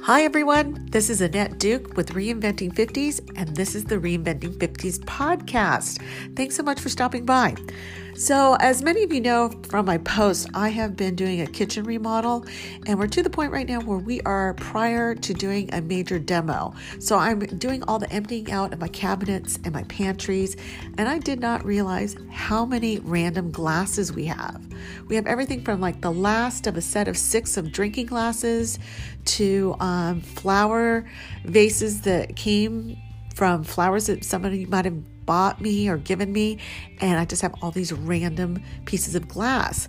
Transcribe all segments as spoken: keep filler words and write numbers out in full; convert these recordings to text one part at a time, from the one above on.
Hi everyone, this is Annette Duke with Reinventing fifties, and this is the Reinventing fifties podcast. Thanks so much for stopping by. So as many of you know from my posts, I have been doing a kitchen remodel, and we're to the point right now where we are prior to doing a major demo. So I'm doing all the emptying out of my cabinets and my pantries, and I did not realize how many random glasses we have. We have everything from like the last of a set of six of drinking glasses to um, flower vases that came from flowers that somebody might have bought me or given me, and I just have all these random pieces of glass.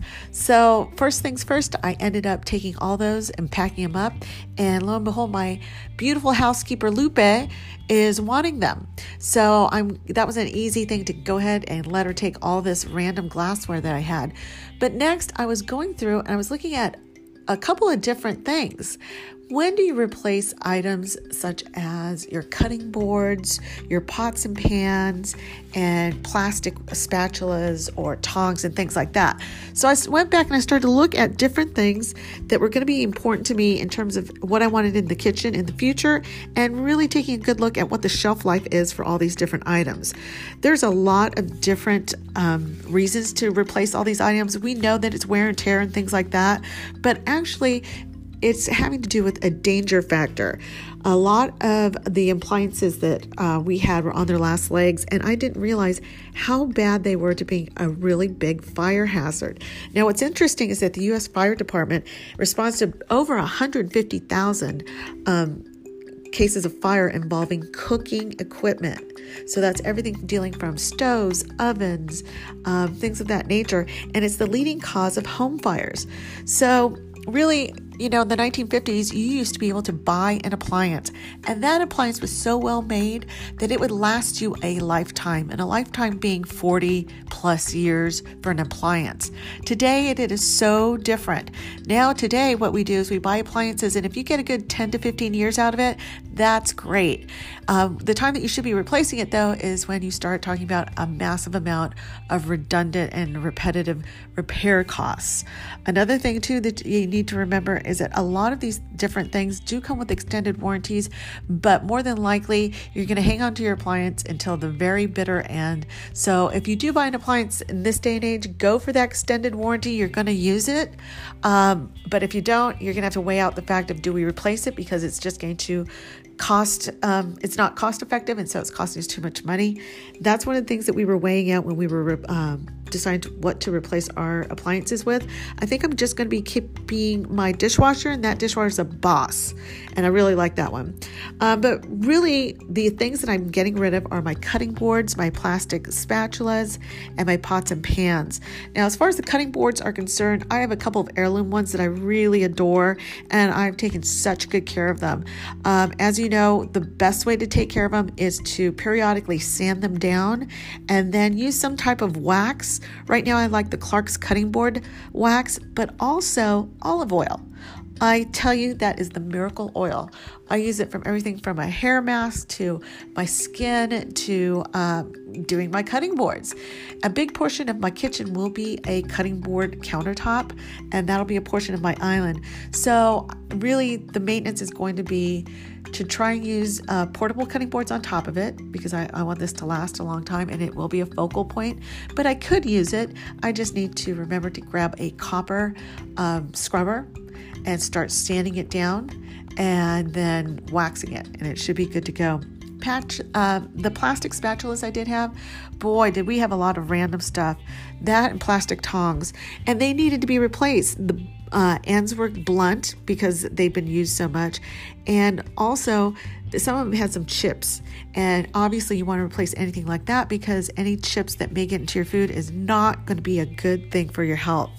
So first things first, I ended up taking all those and packing them up, and lo and behold, my beautiful housekeeper Lupe is wanting them. So I'm that was an easy thing to go ahead and let her take all this random glassware that I had. But next I was going through and I was looking at a couple of different things. When do you replace items such as your cutting boards, your pots and pans, and plastic spatulas or tongs and things like that? So I went back and I started to look at different things that were going to be important to me in terms of what I wanted in the kitchen in the future, and really taking a good look at what the shelf life is for all these different items. There's a lot of different um, reasons to replace all these items. We know that it's wear and tear and things like that, but actually it's having to do with a danger factor. A lot of the appliances that uh, we had were on their last legs, and I didn't realize how bad they were to being a really big fire hazard. Now, what's interesting is that the U S Fire Department responds to over one hundred fifty thousand um, cases of fire involving cooking equipment. So that's everything dealing from stoves, ovens, um, things of that nature, and it's the leading cause of home fires. So really, you know, in the nineteen fifties, you used to be able to buy an appliance, and that appliance was so well made that it would last you a lifetime, and a lifetime being forty plus years for an appliance. Today, it, it is so different. Now, today, what we do is we buy appliances, and if you get a good ten to fifteen years out of it, that's great. Um, the time that you should be replacing it, though, is when you start talking about a massive amount of redundant and repetitive repair costs. Another thing, too, that you need to remember is that a lot of these different things do come with extended warranties, but more than likely, you're going to hang on to your appliance until the very bitter end. So if you do buy an appliance in this day and age, go for that extended warranty. You're going to use it. Um, but if you don't, you're going to have to weigh out the fact of, do we replace it? Because it's just going to cost, um, it's not cost effective, and so it's costing us too much money. That's one of the things that we were weighing out when we were um, deciding what to replace our appliances with. I think I'm just going to be keeping my dishwasher, and that dishwasher is a Boss, and I really like that one. Um, but really, the things that I'm getting rid of are my cutting boards, my plastic spatulas, and my pots and pans. Now, as far as the cutting boards are concerned, I have a couple of heirloom ones that I really adore, and I've taken such good care of them. Um, as you know, the best way to take care of them is to periodically sand them down and then use some type of wax. Right now, I like the Clark's cutting board wax, but also olive oil. I tell you, that is the miracle oil. I use it from everything from my hair mask to my skin to uh, doing my cutting boards. A big portion of my kitchen will be a cutting board countertop, and that'll be a portion of my island. So really, the maintenance is going to be to try and use uh, portable cutting boards on top of it, because I, I want this to last a long time, and it will be a focal point. But I could use it. I just need to remember to grab a copper um, scrubber and start sanding it down and then waxing it, and it should be good to go. Patch, uh, the plastic spatulas I did have, boy, did we have a lot of random stuff. That and plastic tongs, and they needed to be replaced. The uh, ends were blunt because they've been used so much, and also some of them had some chips, and obviously you want to replace anything like that, because any chips that may get into your food is not going to be a good thing for your health.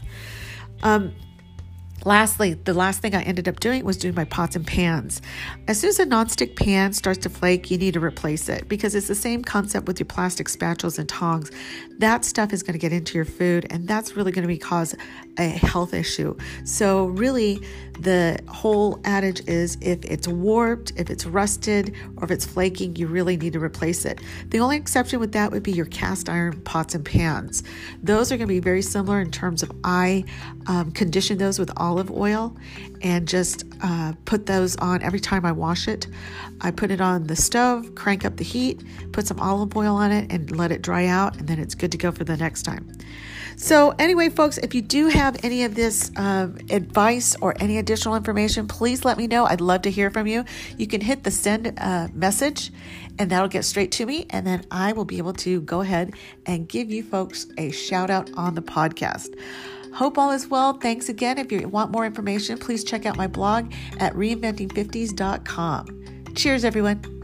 Um, Lastly, the last thing I ended up doing was doing my pots and pans. As soon as a nonstick pan starts to flake, you need to replace it, because it's the same concept with your plastic spatulas and tongs. That stuff is going to get into your food, and that's really going to be cause a health issue. So really, the whole adage is, if it's warped, if it's rusted, or if it's flaking, you really need to replace it. The only exception with that would be your cast iron pots and pans. Those are going to be very similar in terms of I um, condition those with all olive oil and just uh, put those on every time I wash it. I put it on the stove, crank up the heat, put some olive oil on it, and let it dry out, and then it's good to go for the next time. So anyway, folks, if you do have any of this um, advice or any additional information, please let me know. I'd love to hear from you. You can hit the send uh, message, and that'll get straight to me, and then I will be able to go ahead and give you folks a shout out on the podcast. Hope all is well. Thanks again. If you want more information, please check out my blog at reinventing fifties dot com. Cheers, everyone.